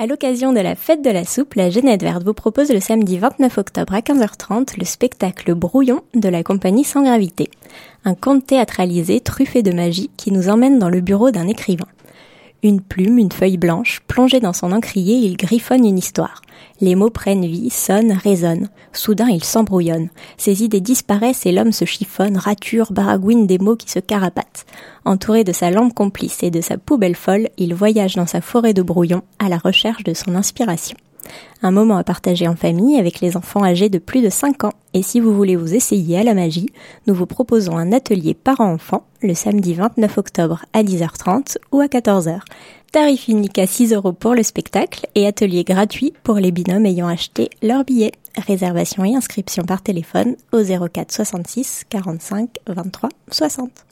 À l'occasion de la fête de la soupe, la Génette Verte vous propose le samedi 29 octobre à 15h30 le spectacle Brouillon de la compagnie Sans Gravité. Un conte théâtralisé truffé de magie qui nous emmène dans le bureau d'un écrivain. Une plume, une feuille blanche, plongée dans son encrier, il griffonne une histoire. Les mots prennent vie, sonnent, résonnent. Soudain, il s'embrouillonne. Ses idées disparaissent et l'homme se chiffonne, rature, baragouine des mots qui se carapatent. Entouré de sa lampe complice et de sa poubelle folle, il voyage dans sa forêt de brouillons à la recherche de son inspiration. Un moment à partager en famille avec les enfants âgés de plus de 5 ans. Et si vous voulez vous essayer à la magie, nous vous proposons un atelier parents-enfants le samedi 29 octobre à 10h30 ou à 14h. Tarif unique à 6 € pour le spectacle et atelier gratuit pour les binômes ayant acheté leur billet. Réservation et inscription par téléphone au 04 66 45 23 60.